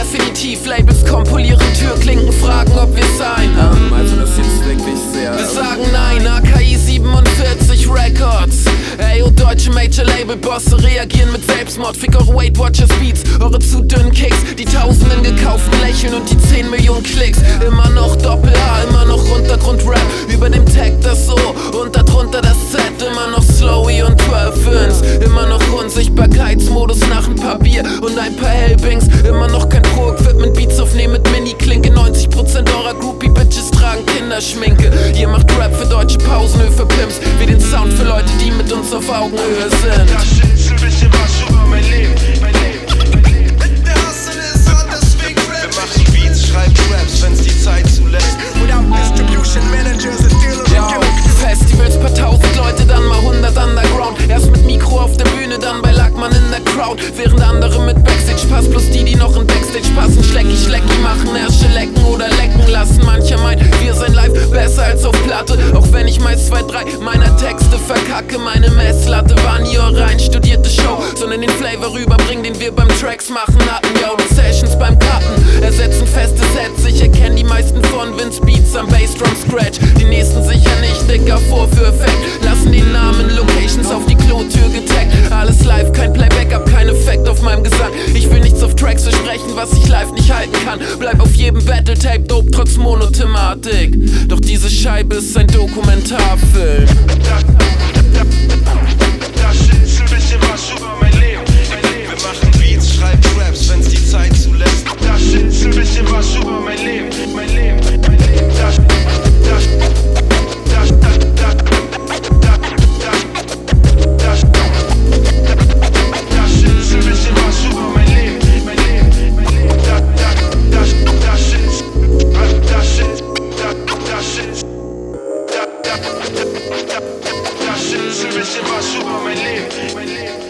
definitiv. Labels kompolieren Türklinken, fragen, ob wir sein. Also das ist wirklich sehr... Wir sagen nein, AKI 47 Records. Ey, oh deutsche Major-Label-Bosse reagieren mit Selbstmord. Fick eure Weight Watchers Beats, eure zu dünnen Kicks. Die tausenden gekauften Lächeln und die 10 Millionen Klicks. Immer noch Doppel-A, immer noch Untergrund-Rap. Über dem Tag das O und darunter das Z. Immer noch Slowy und 12 Ins. Immer noch Unsichtbarkeitsmodus nach ein paar Bier und ein paar Hellbings. Immer noch kein Pro-Equipment, Beats aufnehmen mit Mini-Klinke. 90% eurer Groupie-Bitches tragen Kinderschminke. Ihr macht Rap für deutsche Pausenhöfe, Pimps. Wie den Sound für Leute, die mit uns auf Augenhöhe sind. Das Shit ist ein bisschen was über mein Leben, mein Leben. Der Hustle ist hart, deswegen Rap. Wir machen Beats, schreiben Raps, wenn's die Zeit zulässt. Without Distribution Managers and Dealers. Festivals, paar tausend Leute, dann mal 100 Underground. Erst mit Mikro auf der Bühne, dann bei Lackmann in der Crowd. Während andere mit Backstage-Pass, plus die noch in Backstage passen. Schlecki machen, Ärsche lecken oder lecken lassen. Mancher meint, wir seien live besser als auf Platte. Auch wenn ich meist 2, 3 meiner Texte verkacke. Meine Messlatte war nie eure einstudierte Show, sondern den Flavor rüberbringen, den wir beim Tracks machen hatten. Yo, die Sessions beim Cutten ersetzen feste Sets. Ich erkenne die meisten von Vince Beats am Bassdrum Scratch. Die nächsten sicher nicht, Dicker, Vorführeffekt. Lassen die Namen, Locations auf die Klotür getaggt. Alles live, kein Playback, hab kein Effekt auf meinem Gesang. Ich will nichts auf Tracks versprechen, was ich live nicht halten kann. Bleib auf jedem Battle-Tape dope, trotz Monothematik. Doch diese Scheibe ist ein Dokumentarfilm. Das Shit ist ein bisschen was über mein Leben, mein Leben. Wir machen Beats, schreiben Raps, wenn's die Zeit zulässt. Das Shit ist ein bisschen was über mein Leben, mein Leben, mein Leben. Das Shit ist ein bisschen was über mein Leben, mein Leben, mein Leben. Das Shit ist ein bisschen was über mein Leben, mein Leben.